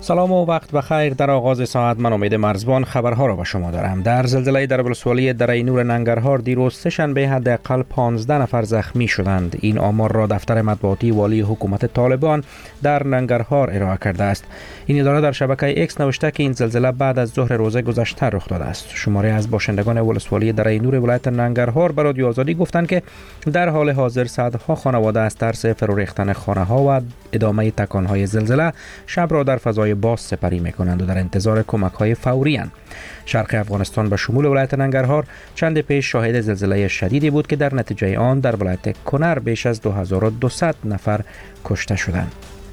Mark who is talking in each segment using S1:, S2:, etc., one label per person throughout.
S1: سلام و وقت بخیر. در آغاز ساعت من امید مرزبان خبرها را به شما دارم. در زلزله در ولسوالی دره نور ننگرهار دیروز سه‌شنبه حداقل 15 نفر زخمی شدند. این آمار را دفتر مطبوعاتی والی حکومت طالبان در ننگرهار ارائه کرده است. این اداره در شبکه ایکس نوشته که این زلزله بعد از ظهر روز گذشته رخ داده است. شماری از باشندگان ولسوالی دره نور ولایت ننگرهار به رادیو آزادی گفتند که در حال حاضر صدها خانواده از ترس فرو ریختن خانه‌ها و ادامه تکان‌های زلزله شب را در فضای باز سپری می‌کنند و در انتظار کمک‌های فوری اند. شرق افغانستان به شمول ولایت ننگرهار چند پیش شاهد زلزله شدیدی بود که در نتیجه آن در ولایت کنر بیش از 2200 نفر کشته شدند.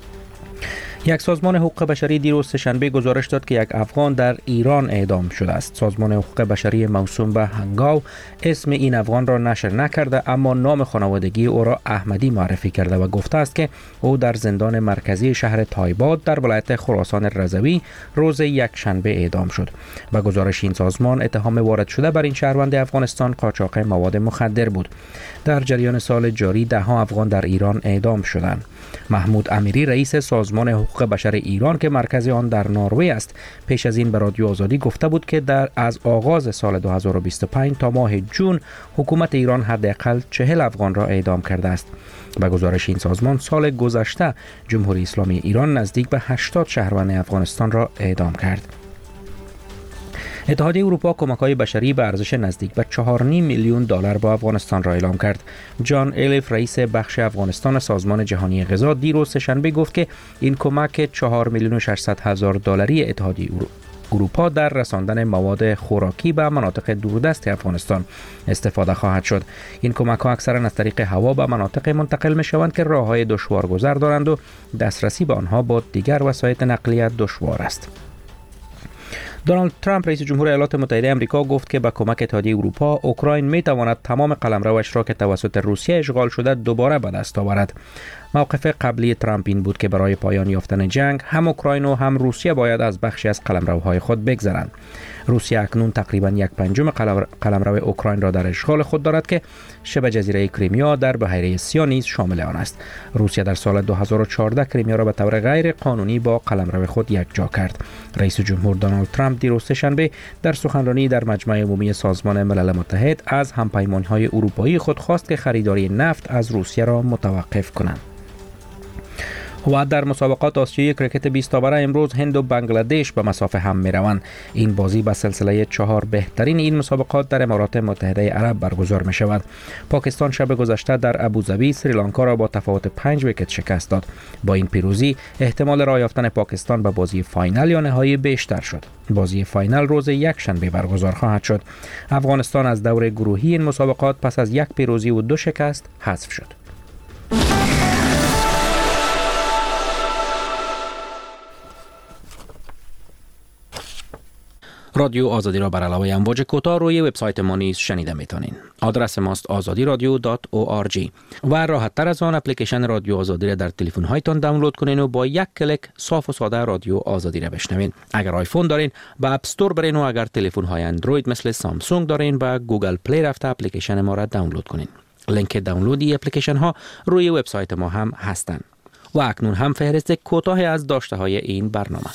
S1: یک سازمان حقوق بشری دیروز سه‌شنبه گزارش داد که یک افغان در ایران اعدام شده است. سازمان حقوق بشری موسوم به هنگاو اسم این افغان را نشر نکرده، اما نام خانوادگی او را احمدی معرفی کرده و گفته است که او در زندان مرکزی شهر تایباد در ولایت خراسان رضوی روز یکشنبه اعدام شد. با گزارش این سازمان اتهام وارد شده بر این شهروند افغانستان قاچاق مواد مخدر بود. در جریان سال جاری ده‌ها افغان در ایران اعدام شدند. محمود امیری رئیس سازمان حقوق بشر ایران که مرکز آن در نروژ است پیش از این به رادیو آزادی گفته بود که از آغاز سال 2025 تا ماه جون حکومت ایران حداقل 40 افغان را اعدام کرده است. به گزارش این سازمان سال گذشته جمهوری اسلامی ایران نزدیک به 80 شهروند افغانستان را اعدام کرد. اتحادیه اروپا کمک‌های بشری به ارزش نزدیک به 4.5 میلیون دلار به افغانستان را اعلام کرد. جان الیف رئیس بخش افغانستان سازمان جهانی غذا دیروز سه‌شنبه گفت که این کمک 4,600,000 دلاری اتحادیه اروپا در رساندن مواد خوراکی به مناطق دوردست افغانستان استفاده خواهد شد. این کمک‌ها اکثرا از طریق هوا به مناطق منتقل می‌شوند که راه‌های دشوارگذر دارند و دسترسی به آنها با دیگر وسایل نقلیه دشوار است. دونالد ترامپ رئیس جمهور ایالات متحده آمریکا گفت که با کمک اتحادیه اروپا اوکراین می‌تواند تمام قلمروش را که توسط روسیه اشغال شده دوباره به دست آورد. موقف قبلی ترامپ این بود که برای پایان یافتن جنگ هم اوکراین و هم روسیه باید از بخشی از قلمروهای خود بگذرند. روسیه اکنون تقریباً 1/5 قلمرو اوکراین را در اشغال خود دارد که شبه جزیره کریمیا در بحیره سیاه نیز شامل آن است. روسیه در سال 2014 کریمیا را به طور غیر قانونی با قلمرو خود یکجا کرد. رئیس جمهور دونالد ترامپ دیروز سه‌شنبه در سخنرانی در مجمع عمومی سازمان ملل متحد از همپیمان‌های اروپایی خود خواست که خریداری نفت از روسیه را متوقف کنند. و در مسابقات آسیایی کرکت 20 اوور امروز هند و بنگلادش به مسافه هم می روند. این بازی به سلسله 4 بهترین این مسابقات در امارات متحده عرب برگزار می شود. پاکستان شب گذشته در ابوظبی سریلانکا را با تفاوت 5 ویکت شکست داد. با این پیروزی احتمال راه یافتن پاکستان به بازی فاینال یا نهایی بیشتر شد. بازی فاینال روز یکشنبه برگزار خواهد شد. افغانستان از دور گروهی این مسابقات پس از 1 پیروزی و 2 شکست حذف شد. رادیو آزادی را بر علاوه امواج کوتاه روی وبسایت ما نیز شنیده میتونین. آدرس ماست azadiradio.org و راحت تر از آن اپلیکیشن رادیو آزادی را در تلفن هایتان دانلود کنین و با یک کلیک صاف و ساده رادیو آزادی را بشنوین. اگر آیفون دارین با اپ استور برین و اگر تلفن های اندروید مثل سامسونگ دارین با گوگل پلی رفته اپلیکیشن ما را دانلود کنین. لینک دانلود این اپلیکیشن ها روی وبسایت ما هم هستند. و اکنون هم فهرست کوتاه از داشته های این برنامه.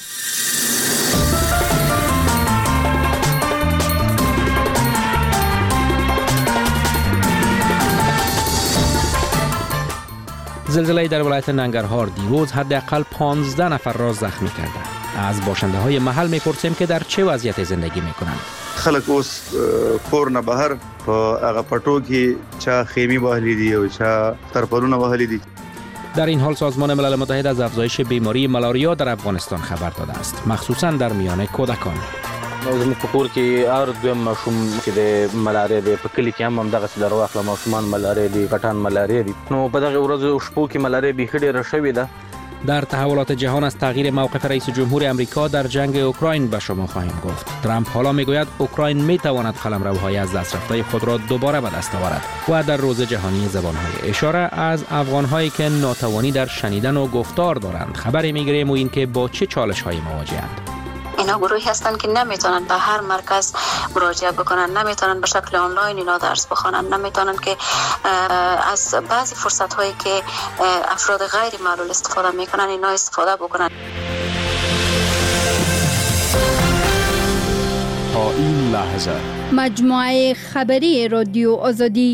S1: زلزله در ولایت ننگرهار دیروز حداقل 15 نفر را زخمی کرده. از باشنده های محل میپرسیم که در چه وضعیت زندگی میکنند.
S2: خلک اوس کور نه بهر په هغه پټو کې چا خیمه وهلې دي او چا ترپلونه وهلې دي.
S1: در این حال سازمان ملل متحد از افزایش بیماری ملاریا در افغانستان خبر داده است، مخصوصا در میان کودکان.
S3: زموږ په کور کې دویم ماشوم چې د ملاریا دی، په کلي کې هم دغسې در واخله ماشومان ملاریا دي، غټان ملاریا دي. نو په دغه ورځو شپو کې ملاریا بیخي ډېره شوې ده.
S1: در تحولات جهان از تغییر موقف رئیس جمهور آمریکا در جنگ اوکراین به شما خواهیم گفت. ترامپ حالا میگوید اوکراین میتواند قلمروهای از دست رفته خود را دوباره به دست آورد و در روز جهانی زبانهای اشاره از افغانهایی که ناتوانی در شنیدن و گفتار دارند خبری میگیریم و اینکه با چه چالش‌هایی مواجه‌اند.
S4: اینا گروهی هستند که نمیتونن به هر مرکز مراجعه بکنن، نمیتونن به شکل آنلاین اینا درس بخونن، نمیتونن که از بعضی فرصت هایی که افراد غیر معلول استفاده میکنن اینا استفاده بکنن.
S5: لحظه.
S6: مجموعه خبری رادیو آزادی.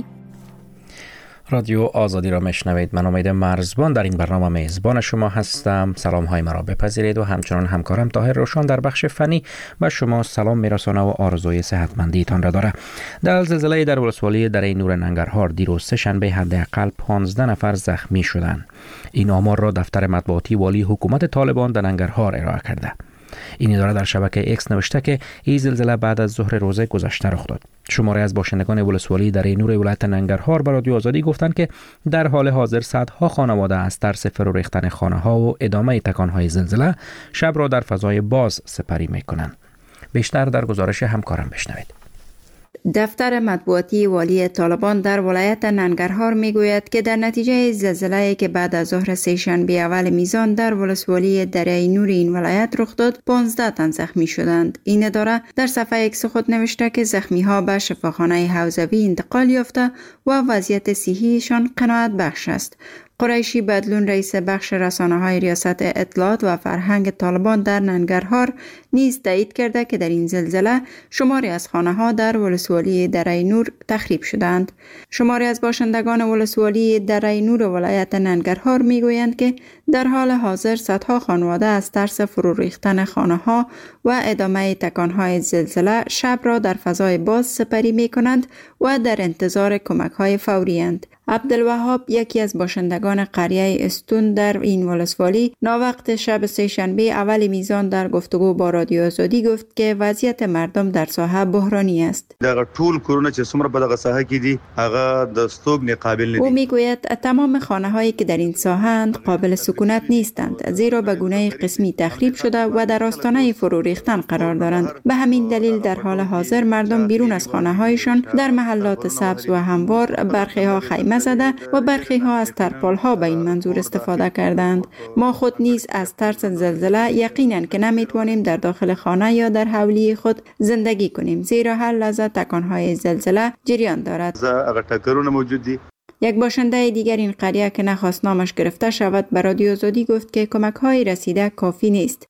S1: رادیو آزادی را میشنوید. من امید مرزبان در این برنامه میزبان شما هستم. سلام های مرا بپذیرید و همچنان همکارم طاهر روشن در بخش فنی به شما سلام میرسانه و آرزوی صحتمندی تان را داره. در زلزله در ولسوالی دره نور ننگرهار دیروز سه شنبه حداقل 15 نفر زخمی شدند. این آمار را دفتر مطبوعاتی والی حکومت طالبان در ننگرهار ارائه کرده. این اداره در شبکه ایکس نوشته که این زلزله بعد از ظهر روز گذشته رخ داد. شماری از باشندگان ولسوالی دره نور ولایت ننگرهار به رادیو آزادی گفتند که در حال حاضر صدها خانواده از ترس فرو ریختن خانه‌ها و ادامه تکان‌های زلزله شب را در فضای باز سپری می‌کنند. بیشتر در گزارش همکارم بشنوید.
S7: دفتر مطبوعاتی والی طالبان در ولایت ننگرهار میگوید که در نتیجه زلزله‌ای که بعد از ظهر سه‌شنبه اول میزان در ولسوالی دره نور این ولایت رخ داد 15 تن زخمی شدند. این اداره در صفحه ایکس خود نوشته که زخمی‌ها به شفاخانه حوزوی انتقال یافته و وضعیت صحیشان قناعت بخش است. قریشی بدلون رئیس بخش رسانه‌های ریاست اطلاعات و فرهنگ طالبان در ننگرهار نیز تایید کرده که در این زلزله شماری از خانه‌ها در ولسوالی دره نور تخریب شدند. شماری از باشندگان ولسوالی دره نور ولایت ننگرهار میگویند که در حال حاضر صدها خانواده از ترس فرو ریختن خانه‌ها و ادامه تکان‌های زلزله شب را در فضای باز سپری می‌کنند و در انتظار کمک‌های فوری اند. عبدالوهاب یکی از باشندگان قریه استون در این ولسوالی ناوقت شب سه‌شنبه اول میزان در گفتگو با رادیو آزادی گفت که وضعیت مردم در ساحه بحرانی است.
S2: دغه ټول کورونه چې څومره په دغه ساحه کې دي هغه د ستوګنې قابل نه دي.
S7: او میگوید تمام خانه‌هایی که در این ساحه‌اند قابل سکونت نیستند، زیرا به گونه قسمی تخریب شده و در آستانه فرو ریختن قرار دارند. به همین دلیل در حال حاضر مردم بیرون از خانه‌هایشان در محلات سبز و هموار برخی‌ها خیمه زده و برخی‌ها از ترپال‌ها به این منظور استفاده کردند. ما خود نیز از ترس زلزله یقیناً که نمی‌توانیم در داخل خانه یا در حولی خود زندگی کنیم، زیرا هر لحظه تکان‌های زلزله جریان دارد.
S2: هغه ټکرونه موجود دي.
S7: یک باشنده دیگر این قریه که نخواست نامش گرفته شود به رادیو آزادی گفت که کمک‌های رسیده کافی نیست.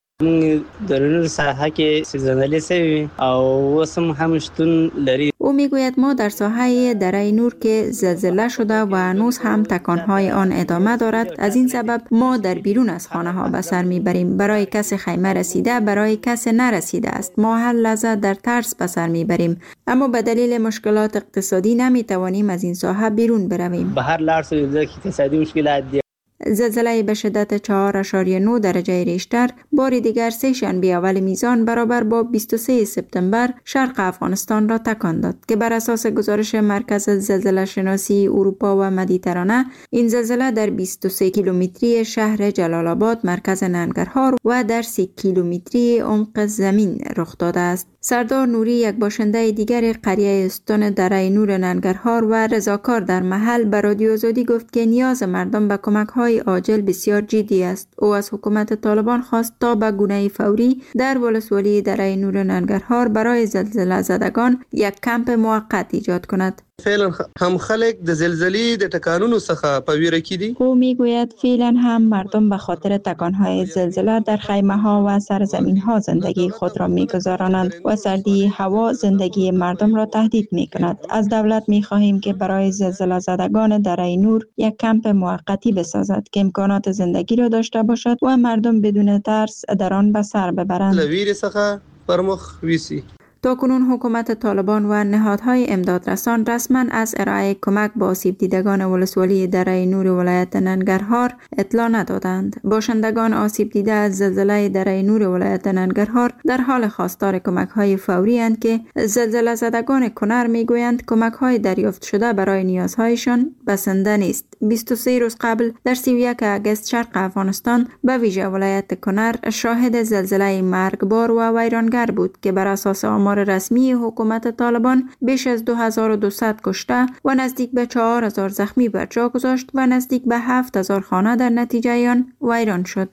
S8: در نور ساحه کې زلزله سوي او وسم همشتون لري.
S7: او میگوید ما در ساحه دره نور که زلزله شده و هنوز هم تکانهای آن ادامه دارد، از این سبب ما در بیرون از خانه ها به سر میبریم. برای کس خیمه رسیده، برای کس نرسیده است. ما هر لحظه در ترس به سر میبریم، اما به دلیل مشکلات اقتصادی نمیتوانیم از این ساحه بیرون برویم.
S8: به هر لحظه اقتصادی مشکلات دی.
S7: زلزله به شدت 4.9 درجه ریشتر بار دیگر سه‌شنبه اول میزان برابر با 23 سپتامبر شرق افغانستان را تکان داد که بر اساس گزارش مرکز زلزله شناسی اروپا و مدیترانه این زلزله در 23 کیلومتری شهر جلال آباد مرکز ننگرهار و در 3 کیلومتری عمق زمین رخ داده است. سردار نوری یک باشنده دیگر قریه استون دره نور ننگرهار و رضاکار در محل به رادیو آزادی گفت که نیاز مردم به کمک‌های عاجل بسیار جدی است. او از حکومت طالبان خواست تا به گونه فوری در ولسوالی دره نور ننگرهار برای زلزله زدگان یک کمپ موقت ایجاد کند.
S9: فعلا هم خلک د زلزلې د ټکانونو څخه په ویره کې دي.
S7: او میگوید فعلا هم مردم به خاطر تکانهای زلزله در خیمه ها و سرزمین ها زندگی خود را میگذرانند و سردی هوا زندگی مردم را تهدید میکند. از دولت میخواهیم که برای زلزله زدگان دره نور یک کمپ موقتی بسازد که امکانات زندگی را داشته باشد و مردم بدون ترس در آن به سر ببرند.
S9: له ویرې څخه پر مخ ویسي.
S7: تاکنون حکومت طالبان و نهادهای امدادرسان رسما از ارائه کمک به آسیب دیدگان ولسوالی دره نور ولایت ننگرهار اطلاع ندادند. باشندگان آسیب دیده از زلزله دره نور ولایت ننگرهار در حال خواستار کمک‌های فوری اند که زلزله زدگان کنر میگویند کمک‌های دریافت شده برای نیازهایشان بسنده نیست. 23 روز قبل در 31 اگست شرق افغانستان به ویژه ولایت کنر شاهد زلزله مرگبار و ویرانگر بود که بر اساس آمار رسمی حکومت طالبان بیش از 2200 کشته و نزدیک به 4000 زخمی بر جا گذاشت و نزدیک به 7000 خانه در نتیجه آن ویران شد.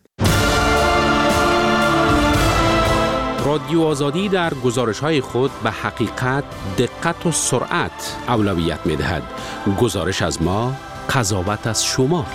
S5: رادیو آزادی در گزارش‌های خود به حقیقت، دقت و سرعت اولویت می‌دهد. گزارش از ما، قضاوت از شما.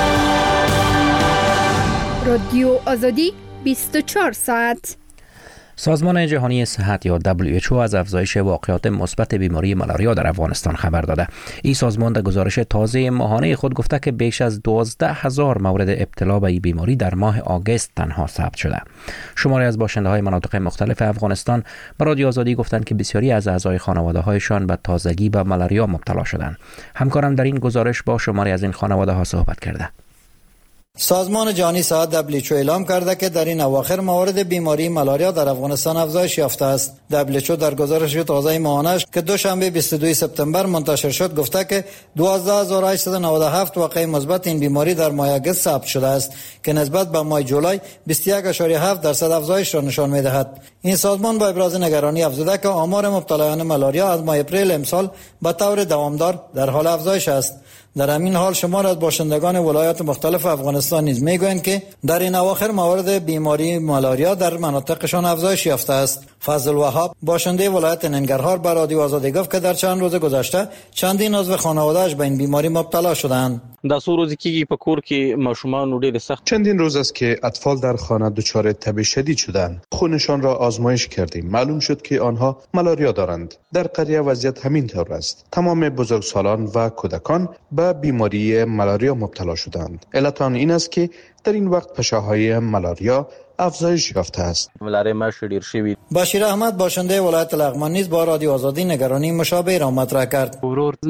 S6: رادیو آزادی 24 ساعت.
S1: سازمان جهانی صحت یا WHO از افزایش واقعات مثبت بیماری مالاریا در افغانستان خبر داده. این سازمان در گزارش تازه ماهانه خود گفته که بیش از 12,000 مورد ابتلا به این بیماری در ماه آگوست تنها ثبت شده. شماری از باشنده‌های مناطق مختلف افغانستان به رادیو آزادی گفتند که بسیاری از اعضای خانواده‌هایشان به تازگی به مالاریا مبتلا شدند. همکارم در این گزارش با شماری از این خانواده‌ها صحبت کرده.
S10: سازمان جهانی صحت WHO اعلام کرده که در این اواخر موارد بیماری مالاریا در افغانستان افزایش یافته است. WHO در گزارش تازه ماهانه‌اش که دوشنبه 22 سپتامبر منتشر شد گفته که 12897 واقعه مثبت این بیماری در ماه آگوست ثبت شده است که نسبت به ماه جولای 21.7% افزایش را نشان می‌دهد. این سازمان با ابراز نگرانی افزوده که آمار مبتلایان مالاریا از ماه اپریل امسال به طور دوامدار در حال افزایش است. در همین حال شمار از باشندگان ولایات مختلف افغانستان نیز میگویند که در این اواخر موارد بیماری مالاریا در مناطقشان افزایش یافته است. فضل وهاب باشنده ولایت ننگرهار به رادیو آزادی گفت که در چند روز گذشته چندین عضو خانواده‌اش به این بیماری مبتلا شدند.
S3: دا څو ورځې کېږي په کور کې ماشومان ډېر سخت.
S11: چندین روز است که اطفال در خانه دچار تب شدید شدند. خونشان را آزمایش کردیم. معلوم شد که آنها مالاریا دارند. در قریه وضعیت همین طور است. تمام بزرگسالان و کودکان به بیماری مالاریا مبتلا شدند. علت آن این است که در این وقت پشه‌های مالاریا افزایش یافته است.
S10: بشیر احمد باشنده ولایت لغمان نیز با رادیو آزادی نگرانی مشابه را مطرح کرد.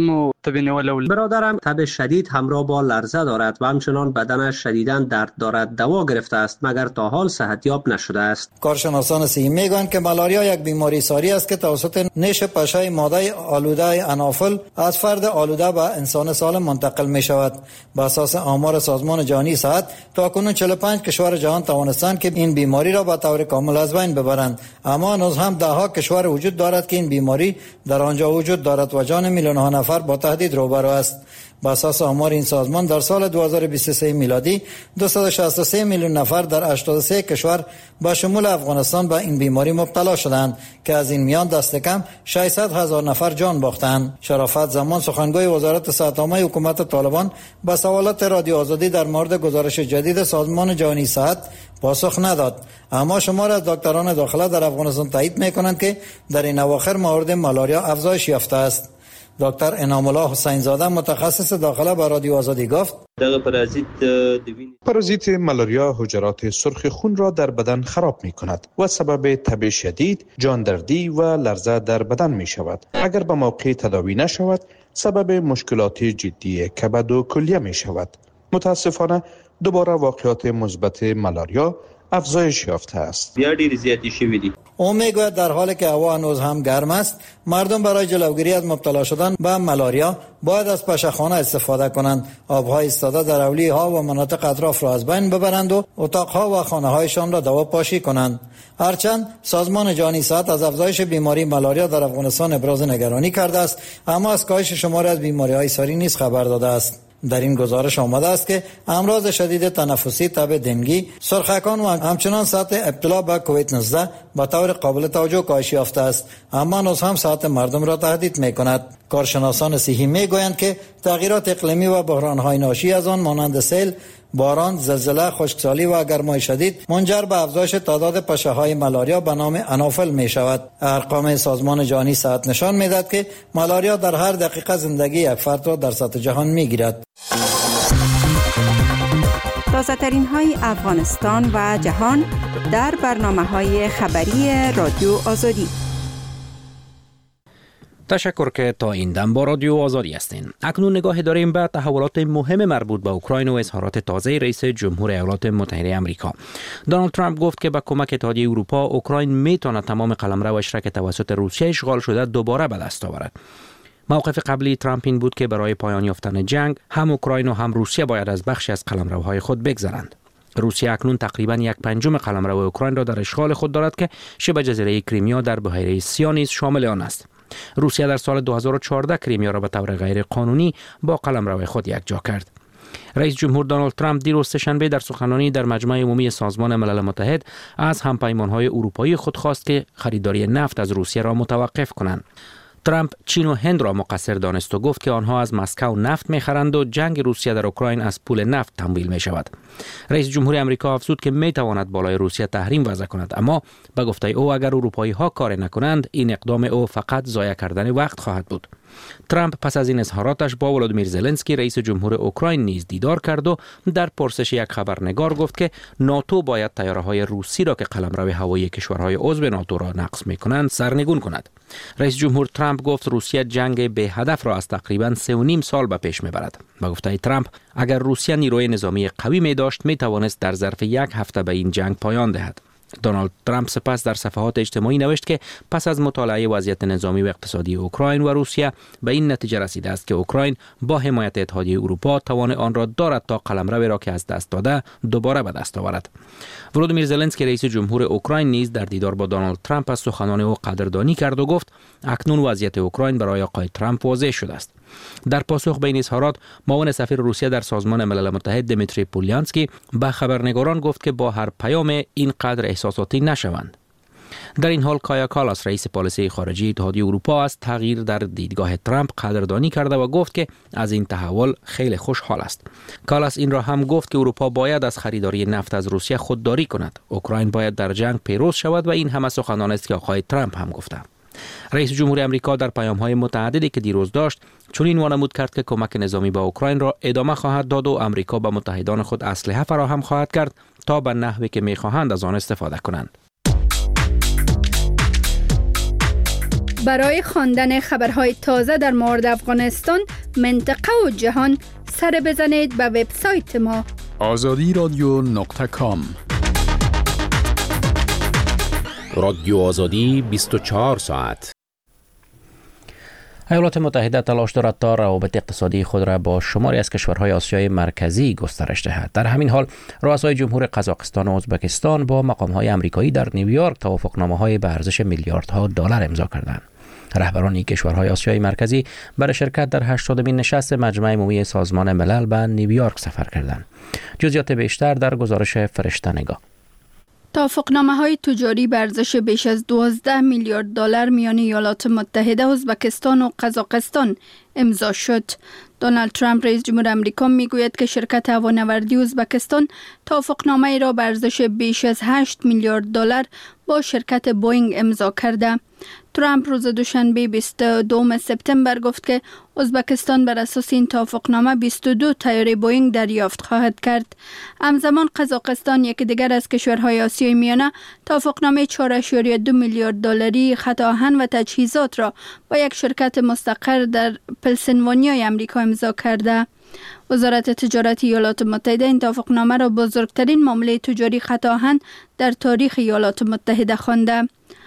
S12: برادرم تب شدید همراه با لرزه دارد و همچنان بدنش شدیداً درد دارد. دوا گرفته است مگر تا حال صحتیاب نشده است.
S10: کارشناسان صحی میگویند که مالاریا یک بیماری ساری است که توسط نیش پشه ماده آلوده انافل از فرد آلوده به انسان سالم منتقل می شود. بر اساس آمار سازمان جهانی صحت تاکنون 45 کشور جهان توانستند که این بیماری را به طور کامل از بین ببرند، اما هنوز هم دهها کشور وجود دارد که این بیماری در آنجا وجود دارد و جان میلیون‌ها نفر با تهدید روبرو است. با اساس آمار این سازمان در سال 2023 میلادی 263 میلیون نفر در 83 کشور با شمول افغانستان به این بیماری مبتلا شدند که از این میان دست کم 600,000 نفر جان باختند. شرافت زمان سخنگوی وزارت صحت عامه حکومت طالبان با سوالات رادیو آزادی در مورد گزارش جدید سازمان جهانی صحت پاسخ نداد، اما شمار از دکتران داخله در افغانستان تایید می‌کنند که در این اواخر موارد مالاریا افزایش یافته است. دکتر انعام الله حسین زاده متخصص داخله با رادیو آزادی گفت
S11: پارازیت مالاریا حجرات سرخ خون را در بدن خراب می کند و سبب تب شدید، جاندردی و لرزه در بدن می شود. اگر به موقع تداوی نشود سبب مشکلات جدی کبد و کلیه می شود. متاسفانه دوباره واقعات مثبت مالاریا افزایش یافته است.
S10: او میگوید در حالی که هوا هنوز هم گرم است، مردم برای جلوگیری از مبتلا شدن به مالاریا باید از پشه‌خانه استفاده کنند، آبهای ایستاده در اولیه‌ها و مناطق اطراف را از بین ببرند و اتاقها و خانه‌هایشان را دواپاشی کنند. هرچند سازمان جهانی صحت از افزایش بیماری مالاریا در افغانستان ابراز نگرانی کرده است، اما از کاهش شماری از بیماری‌های ساری نیز خبر داده است. در این گزارش آمده است که امراض شدید تنفسی، تب دنگی، سرخکان و همچنان سطح ابتلا به کووید 19 به طور قابل توجه کاهش یافته است، اما هنوز هم صحت مردم را تهدید می‌کند. کارشناسان صحی می‌گویند که تغییرات اقلیمی و بحران‌های ناشی از آن مانند سیل، باران، زلزله، خشکسالی و گرمای شدید منجر به افزایش تعداد پشه‌های مالاریا به نام انافل می‌شود. ارقام سازمان جهانی صحت نشان می‌دهد که مالاریا در هر دقیقه زندگی یک فرد را در سطح جهان می‌گیرد.
S7: تازه ترین های افغانستان و جهان در برنامه‌های خبری رادیو آزادی.
S1: تشکر که تا این دم با رادیو آزادی هستین. اکنون نگاه داریم به تحولات مهم مربوط به اوکراین و اظهارات تازه رئیس جمهور ایالات متحده آمریکا. دونالد ترامپ گفت که با کمک اتحادیه اروپا اوکراین میتواند تمام قلمروش را که توسط روسیه اشغال شده دوباره به دست آورد. موقف قبلی ترامپ این بود که برای پایان یافتن جنگ هم اوکراین و هم روسیه باید از بخشی از قلمروهای خود بگذرند. روسیه اکنون تقریباً 1/5 قلمرو اوکراین را در اشغال خود دارد که شبه جزیره کریمیا در بحیره سیا نیز شامل آن است. روسیه در سال 2014 کریمیا را به طور غیر قانونی با قلمرو خود یکجا کرد. رئیس جمهور دونالد ترامپ دیروز سه‌شنبه در سخنرانی در مجمع عمومی سازمان ملل متحد از همپیمان‌های اروپایی خود خواست که خریداری نفت از روسیه را متوقف کنند. ترامپ چین و هند را مقصر دانست و گفت که آنها از مسکو نفت می‌خرند و جنگ روسیه در اوکراین از پول نفت تمویل می‌شود. رئیس جمهور آمریکا افزود که می‌تواند بالای روسیه تحریم وضع کند، اما به گفته او اگر اروپایی‌ها کار نکنند این اقدام او فقط ضایع کردن وقت خواهد بود. ترامپ پس از این اظهاراتش با ولودیمیر زلنسکی رئیس جمهور اوکراین نیز دیدار کرد و در پرسش یک خبرنگار گفت که ناتو باید طیاره‌های روسی را که قلمرو هوایی کشورهای عضو ناتو را نقض می‌کنند سرنگون کند. رئیس جمهور ترامپ گفت روسیه جنگ به هدف را از تقریباً 3.5 سال به پیش می‌برد. با گفته ترامپ اگر روسیه نیروی نظامی قوی می‌داشت می‌توانست در ظرف یک هفته به این جنگ پایان دهد. دونالد ترامپ سپس در صفحات اجتماعی نوشت که پس از مطالعه وضعیت نظامی و اقتصادی اوکراین و روسیه به این نتیجه رسیده است که اوکراین با حمایت اتحادیه اروپا توان آن را دارد تا قلمرو را که از دست داده دوباره به دست آورد. ولودیمیر زلنسکی رئیس جمهور اوکراین نیز در دیدار با دونالد ترامپ از سخنان او قدردانی کرد و گفت اکنون وضعیت اوکراین برای آقای ترامپ واضح شده است. در پاسخ به این اظهارات معاون سفیر روسیه در سازمان ملل متحد دمیتری پولیانسکی به خبرنگاران گفت که با هر پیام اینقدر احساساتی نشوند. در این حال کایا کالاس رئیس پالیسی خارجی اتحادیه اروپا از تغییر در دیدگاه ترامپ قدردانی کرده و گفت که از این تحول خیلی خوشحال است. کالاس این را هم گفت که اروپا باید از خریداری نفت از روسیه خودداری کند. اوکراین باید در جنگ پیروز شود و این همه سخنان است که آقای ترامپ هم گفته. رئیس جمهور آمریکا در پیام‌های متعددی که دیروز داشت چنین وانمود کرد که کمک نظامی به اوکراین را ادامه خواهد داد و آمریکا به متحدان خود اسلحه فراهم خواهد کرد تا به نحوی که می‌خواهند از آن استفاده کنند.
S6: برای خواندن خبرهای تازه در مورد افغانستان، منطقه و جهان سر بزنید به وبسایت ما
S5: azadi.com. رادیو آزادی 24 ساعت.
S1: ایالات متحده تلاش دارد تا روابط اقتصادی خود را با شماری از کشورهای آسیای مرکزی گسترش دهد. در همین حال رؤسای جمهور قزاقستان و ازبکستان با مقام‌های آمریکایی در نیویورک توافقنامه‌های به ارزش میلیاردها دلار امضا کردند. رهبران این کشورهای آسیای مرکزی برای شرکت در 80مین نشست مجمع عمومی سازمان ملل به نیویورک سفر کردند. جزئیات بیشتر در گزارش فرشته نگاه.
S6: توافقنامه‌های تجاری به ارزش بیش از 12 میلیارد دلار میان ایالات متحده، ازبکستان و قزاقستان امضا شد. دونالد ترامپ رئیس جمهور آمریکا میگوید که شرکت هوانوردی ازبکستان توافقنامه‌ای را به ارزش بیش از 8 میلیارد دلار با شرکت بوئینگ امضا کرده. ترامپ روز دوشنبه 22 سپتامبر گفت که ازبکستان بر اساس این توافقنامه 22 طیاره بوئینگ دریافت خواهد کرد. همزمان قزاقستان، یکی دیگر از کشورهای آسیای میانه، توافقنامه 4.2 میلیارد دلاری خط آهن و تجهیزات را با یک شرکت مستقر در پنسیلوانیای آمریکا امضا کرده. وزارت تجارت ایالات متحده این توافقنامه را بزرگترین معامله تجاری خط آهن در تاریخ ایالات متحده خوانده.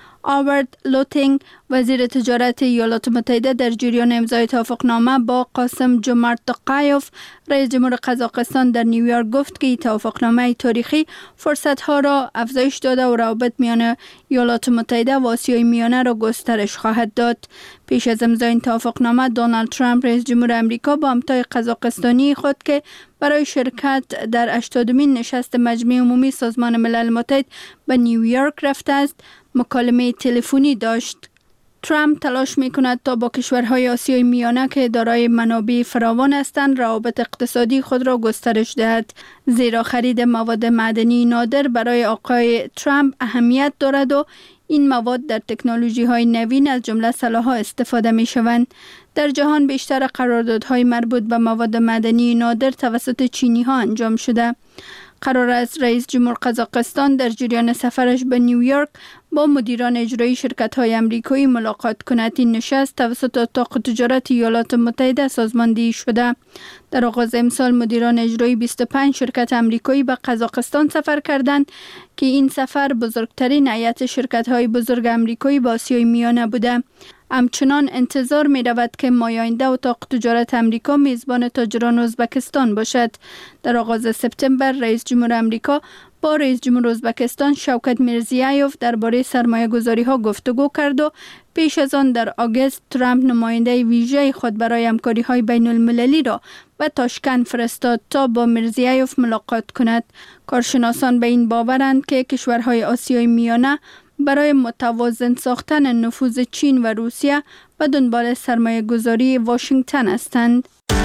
S6: آوارد لوتینگ، وزیر تجارت ایالات متحده، در جریان امضای توافقنامه با قاسم جومارت توقایف، رئیس جمهور قزاقستان، در نیویورک گفت که این توافقنامه تاریخی فرصت‌ها را افزایش داده و روابط میان ایالات متحده و آسیای میانه را گسترش خواهد داد. پیش از امضای این توافقنامه، دونالد ترامپ رئیس جمهور آمریکا با همتای قزاقستانی خود که برای شرکت در 80مین نشست مجمع عمومی سازمان ملل متحد به نیویورک رفته است، مکالمه تلفنی داشت. ترامپ تلاش می‌کند تا با کشورهای آسیای میانه که دارای منابع فراوان هستند روابط اقتصادی خود را گسترش دهد، زیرا خرید مواد معدنی نادر برای آقای ترامپ اهمیت دارد و این مواد در تکنولوژی‌های نوین از جمله سلاح‌ها استفاده می‌شوند. در جهان بیشتر قراردادهای مربوط به مواد معدنی نادر توسط چینی‌ها انجام شده. قرار است رئیس جمهور قزاقستان در جریان سفرش به نیویورک با مدیران اجرایی شرکت‌های آمریکایی ملاقات کند. این نشست توسط اتاق تجارت ایالات متحده سازماندهی شده. در آغاز امسال مدیران اجرایی 25 شرکت آمریکایی به قزاقستان سفر کردند که این سفر بزرگترین هیئت شرکت‌های بزرگ آمریکایی به آسیای میانه بوده. همچنان انتظار می رود که ماه آینده اتاق تجارت آمریکا میزبان تاجران ازبکستان باشد. در آغاز سپتامبر رئیس جمهور آمریکا با رئیس جمهور ازبکستان شوکت میرزیایوف درباره سرمایه گذاری ها گفتگو کرد و پیش از آن در آگوست ترامپ نماینده ویژه خود برای همکاری های بین المللی را به تاشکند فرستاد تا با میرزیایوف ملاقات کند. کارشناسان به این باورند که کشورهای آسیای میانه برای متوازن ساختن نفوذ چین و روسیه به دنبال سرمایه گذاری واشنگتن هستند.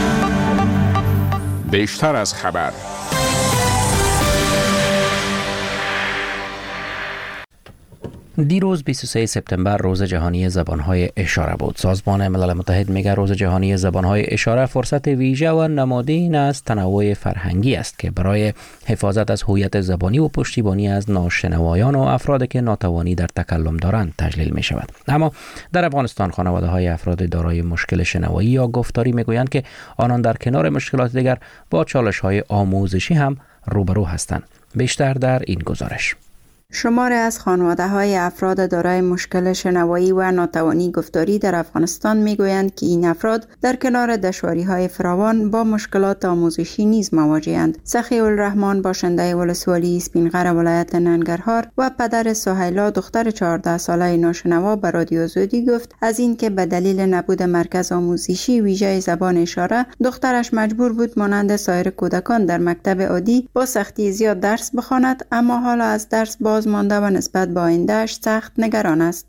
S5: بیشتر از خبر.
S1: دیروز 23 سپتامبر روز جهانی زبانهای اشاره بود. سازمان ملل متحد میگه روز جهانی زبانهای اشاره فرصت ویژه و نمادین از تنوع فرهنگی است که برای حفاظت از هویت زبانی و پشتیبانی از ناشنوایان و افرادی که ناتوانی در تکلم دارند تجلیل می شود. اما در افغانستان خانواده های افراد دارای مشکل شنوایی یا گفتاری میگویند که آنان در کنار مشکلات دیگر با چالش های آموزشی هم روبرو هستند. بیشتر در این گزارش.
S7: شماری از خانواده‌های افراد دارای مشکل شنوایی و ناتوانی گفتاری در افغانستان میگویند که این افراد در کنار دشواری‌های فراوان با مشکلات آموزشی نیز مواجه‌اند. سخی الرحمن باشنده ولسوالی اسپینغر ولایت ننگرهار و پدر سهیلا دختر 14 ساله ناشنوا به رادیو زودی گفت از اینکه به دلیل نبود مرکز آموزشی ویژه زبان اشاره دخترش مجبور بود مانند سایر کودکان در مکتب عادی با سختی زیاد درس بخواند، اما حالا از درس باز مانده و نسبت به آینده‌اش سخت نگران است.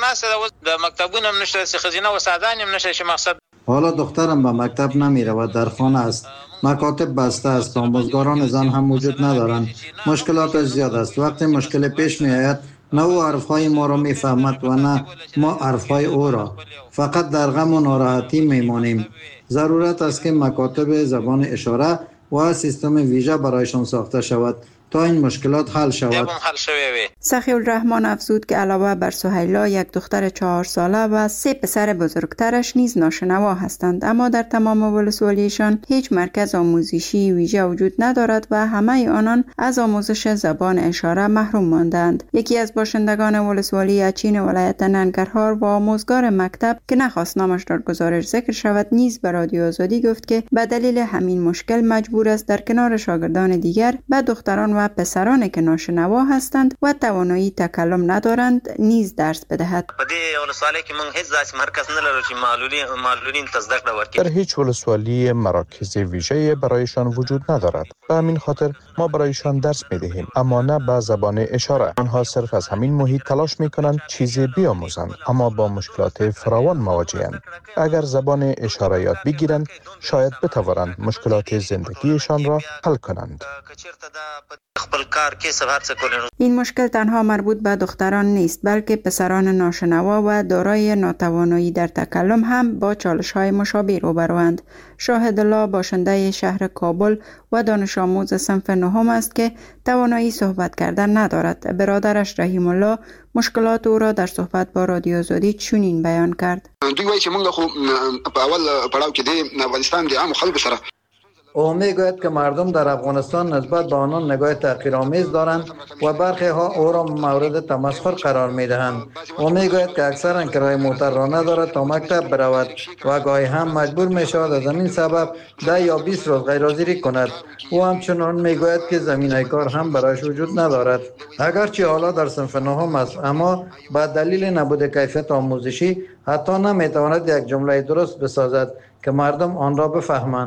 S10: حالا دخترم به مکتب نمی رود، در خانه است. مکاتب بسته است، آموزگاران زن هم وجود ندارند. مشکلات زیاد است. وقتی مشکل پیش می آید نه او حرفهای ما را می فهمد و نه ما حرفهای او را. فقط در غم و ناراحتی می مانیم. ضرورت است که مکاتب زبان اشاره و سیستم ویژه برایشان ساخته شود تا این مشکلات حل شود.
S7: سخی الرحمن افزود که علاوه بر سهیلا یک دختر 4 ساله و 3 پسر بزرگترش نیز ناشنوا هستند، اما در تمام ولسوالیشان هیچ مرکز آموزشی ویژه وجود ندارد و همه آنان از آموزش زبان اشاره محروم ماندند. یکی از باشندگان ولسوالی اچین ولایت ننگرهار و آموزگار مکتب که نخواست نامش در گزارش ذکر شود نیز به رادیو آزادی گفت که به دلیل همین مشکل مجبور است در کنار شاگردان دیگر به دختران و پسرانی که ناشنوا هستند و توانایی تکلم ندارند نیز درس بدهد.
S11: در هیچ ولسوالی مراکز ویژه برایشان وجود ندارد. به همین خاطر ما برایشان درس می‌دهیم، اما نه به زبان اشاره. آنها صرف از همین محیط تلاش می‌کنند چیزی بیاموزند، اما با مشکلات فراوان مواجه‌اند. اگر زبان اشاره یاد بگیرند، شاید بتوانند مشکلات زندگیشان را حل کنند.
S7: این مشکل تنها مربوط به دختران نیست، بلکه پسران ناشنوا و دارای ناتوانایی در تکلم هم با چالش‌های مشابه روبروند. شاهد الله باشنده شهر کابل و دانش آموز صنف نهم است که توانایی صحبت کردن ندارد. برادرش رحیم الله مشکلات او را در صحبت با رادیو آزادی چنین بیان کرد.
S13: دوی وایي چې موږ خو په اول پړاو کې د افغانستان د عام خلکو سره
S10: او میگوید که مردم در افغانستان نسبت به آنان نگاه تحقیرآمیز دارند و برخی ها او را مورد تمسخر قرار میدهند. او میگوید که اکثرا کرایه موتر را ندارد تا مکتب برود و گاهی هم مجبور می شود از همین سبب 10 یا 20 روز غیرحاضری کند. او همچنان میگوید که زمینه کار هم برایش وجود ندارد. اگرچه حالا در صنف نهم است، اما با دلیل نبود کیفیت آموزشی حتی نمیتواند یک جمله درست بسازد که مردم آن را بفهمند.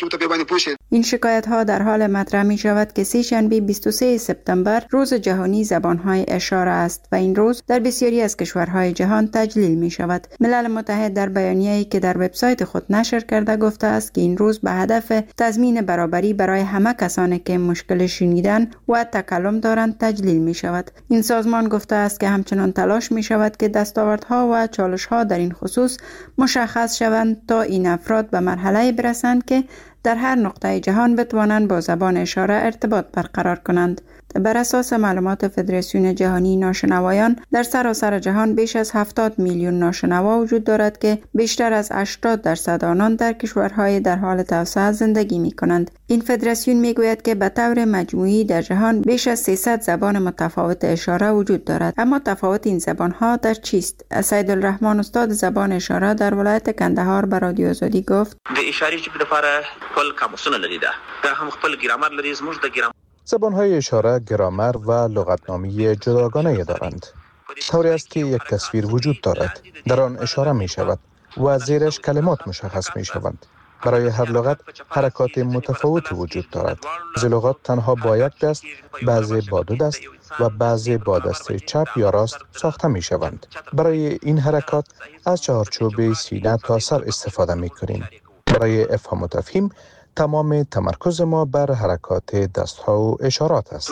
S7: این شکایت ها در حال مطرح می شود که سه شنبه 23 سپتامبر روز جهانی زبانهای اشاره است و این روز در بسیاری از کشورهای جهان تجلیل می شود. ملل متحد در بیانیه‌ای که در وبسایت خود نشر کرده گفته است که این روز به هدف تضمین برابری برای همه کسانی که مشکل شنیدن و تکلم دارند تجلیل می شود. این سازمان گفته است که همچنان تلاش می شود که دستاوردها و چالش‌ها در این خصوص مشخص شوند تا این افراد به مرحله برسند که در هر نقطه جهان بتوانند با زبان اشاره ارتباط برقرار کنند. بر اساس معلومات فدراسیون جهانی ناشنوایان در سراسر جهان بیش از 70 میلیون ناشنوا وجود دارد که بیشتر از 80% آنان در کشورهای در حال توسعه زندگی می کنند. این فدراسیون می گوید که به طور مجموعی در جهان بیش از 300 زبان متفاوت اشاره وجود دارد. اما تفاوت این زبانها در چیست؟ سید الرحمن استاد زبان اشاره در ولایت کندهار به رادیو آزادی گفت:
S14: د اشاره چې په لپاره خپل قاموسونه لري دا هم خپل ګرامر لري. زموږ د ګرامر
S11: زبانهای اشاره گرامر و لغتنامه جداگانه دارند. طوری است که یک تصویر وجود دارد، در آن اشاره می شود و زیرش کلمات مشخص می شوند. برای هر لغت حرکات متفاوتی وجود دارد. بعضی لغات تنها با یک دست، بعضی با دو دست و بعضی با دست چپ یا راست ساخته می شوند. برای این حرکات از چهارچوب سینه تا سر استفاده می کنیم. برای افهام و تفهیم تمام تمرکز ما بر حرکات دستها و اشارات است.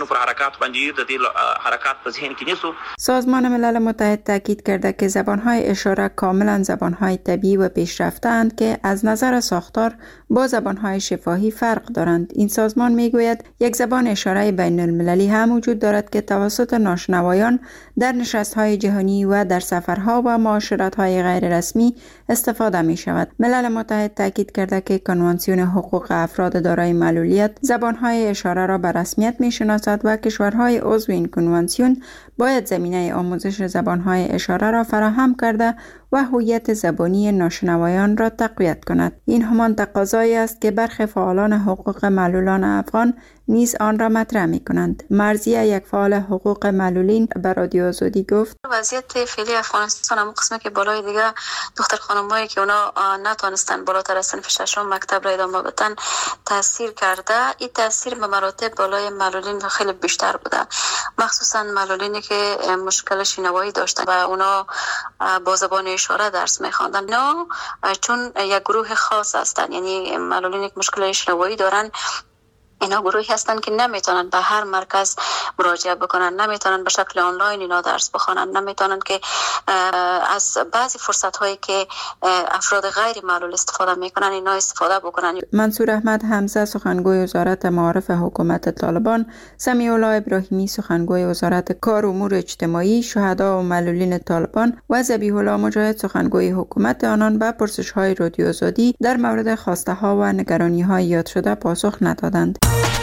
S7: سازمان ملل متحد تاکید کرده که زبانهای اشاره کاملا زبانهای طبیعی و پیشرفته‌اند که از نظر ساختار با زبانهای شفاهی فرق دارند. این سازمان میگوید یک زبان اشاره بین المللی هم وجود دارد که توسط ناشنوایان در نشست‌های جهانی و در سفرها و معاشرت‌های غیر رسمی استفاده می شود. ملل متحد تاکید کرده که کنوانسیون حقوق افراد دارای معلولیت زبانهای اشاره را به رسمیت می شناسد و کشورهای عضو این کنوانسیون باید زمینه آموزش زبانهای اشاره را فراهم کرده و هویت زبانی ناشنوایان را تقویت کند. این همان تقاضایی است که برخی فعالان حقوق معلولان افغان نیز آن را مطرح می کنند. مرضیه، یک فعال حقوق معلولین، به رادیو آزادی گفت
S4: وضعیت فعلی افغانستان هم قسمه که بالای دیگه دختر خانمایی که اونا نتونستن بالاتر از صنف ششم مکتب را ادامه بدن تاثیر کرده. این تاثیر به مراتب بالای معلولین خیلی بیشتر بوده، مخصوصا معلولینی که مشکل شنوایی داشتن و اونا با زبان اشاره درس می‌خواندن. نه، چون یک گروه خاص هستن، یعنی معلولینی که مشکل شنوایی دارن، اینا گروهی هستن که نمیتونن به هر مرکز مراجعه بکنن، نمیتونن به شکل آنلاین اینا درس بخونن، نمیتونن که از بعضی فرصت هایی که افراد غیر معلول استفاده میکنن اینا استفاده بکنن.
S7: منصور احمد حمزه سخنگوی وزارت معارف حکومت طالبان، سمیع الله ابراهیمی سخنگوی وزارت کار و امور اجتماعی، شهدا و معلولین طالبان و ذبیح الله مجاهد سخنگوی حکومت آنان به پرسش های رادیو آزادی در مورد خواسته ها و نگرانی های یاد شده پاسخ ندادند.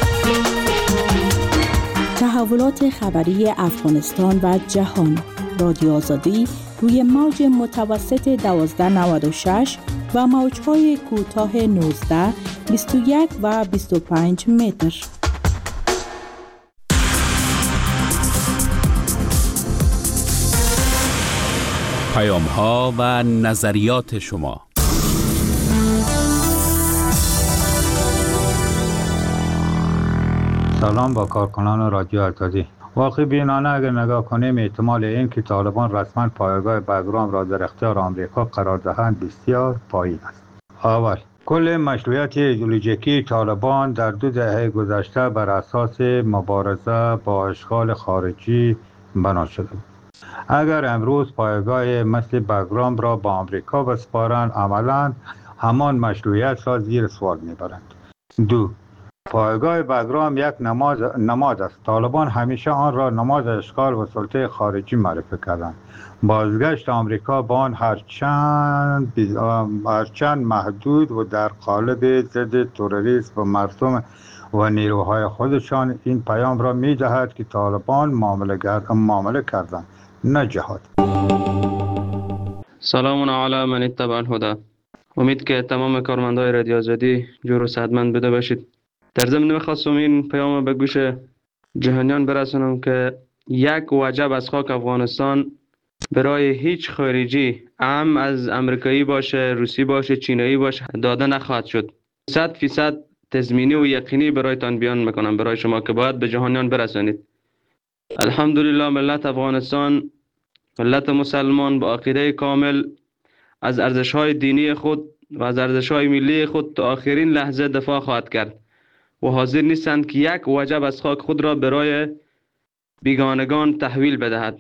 S15: تحولات خبری افغانستان و جهان. رادیو آزادی روی موج متوسط 1296 و موج‌های کوتاه 19، 21 و 25 متر.
S5: پیام‌ها و نظریات شما.
S16: سلام با کارکنان رادیو آزادی. واقع بینانه اگر نگاه کنیم احتمال این که طالبان رسما پایگاه بگرام را در اختیار آمریکا قرار دهند بسیار پایین است. اول، کل مشروعیت ایدئولوژیکی طالبان در 2 دهه گذشته بر اساس مبارزه با اشغال خارجی بنا شده بود. اگر امروز پایگاه مثل بگرام را با آمریکا بسپارند، عملاً همان مشروعیت را زیر سوال میبرند. 2، پایگاه بگرام یک نماد است. طالبان همیشه آن را نماد اشغال و سلطه خارجی معرفی کردند. بازگشت آمریکا با آن هرچند محدود و در قالب ضد تروریسم و مردم و نیروهای خودشان این پیام را می دهد که طالبان معامله کردند، نه جهاد.
S17: سلام علی من اتبع الهدی. امید که تمام کارمندای رادیو آزادی جور و صحتمند بوده باشید. در ضمن می‌خواستم این پیام به گوش جهانیان برسونم که یک وجب از خاک افغانستان برای هیچ خارجی، هم از امریکایی باشه، روسی باشه، چینایی باشه، داده نخواهد شد. 100% تضمینی و یقینی برایتان بیان میکنم برای شما که باید به جهانیان برسانید. الحمدلله ملت افغانستان، ملت مسلمان با عقیده کامل از ارزش‌های دینی خود و از ارزش‌های ملی خود تا آخرین لحظه دفاع خواهد کرد و حاضر نیستند که یک وجب از خاک خود را برای بیگانگان تحویل بدهد.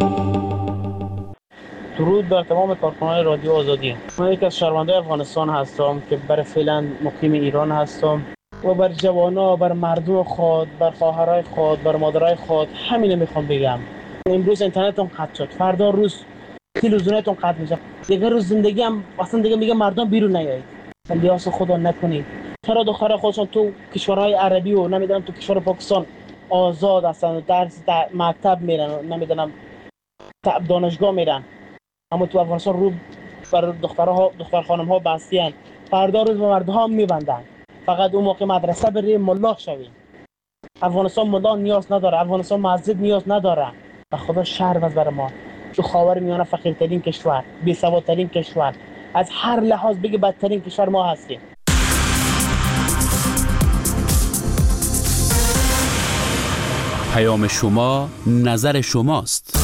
S18: درود بر تمام کارکنان رادیو آزادی. من یک از شهروندان افغانستان هستم که برای فعلا مقیم ایران هستم و بر جوانا، بر مردم خود، بر خواهرای خود، بر مادرای خود همین میخوام بگم. امروز اینترنتتون قطع شد، فردا روز تلویزیونتون قطع میشه، دیگه روز زندگی هم اصلا دیگه میگه مردم بیرون نیایید. الیاس خدا نکنید. چرا دخترای خودشون تو کشورهای عربی و نمیدونم تو کشور پاکستان آزاد هستن، درس مکتب میرن، نمیدونم دانشگاه میرن، اما تو افغانستان رو بر دختر خانم ها بستیان، فردا روز به مردم میبندن. فقط اون موقع مدرسه بریم ملا شویم. افغانستان ملا نیاز نداره، افغانستان مسجد نیاز نداره. و خدا شرم از بر ما. تو خاور میانه فقیرترین کشور، بی‌سوادترین کشور، از هر لحاظ بگی بدترین کشور ما هستیم.
S5: پیام شما نظر شماست.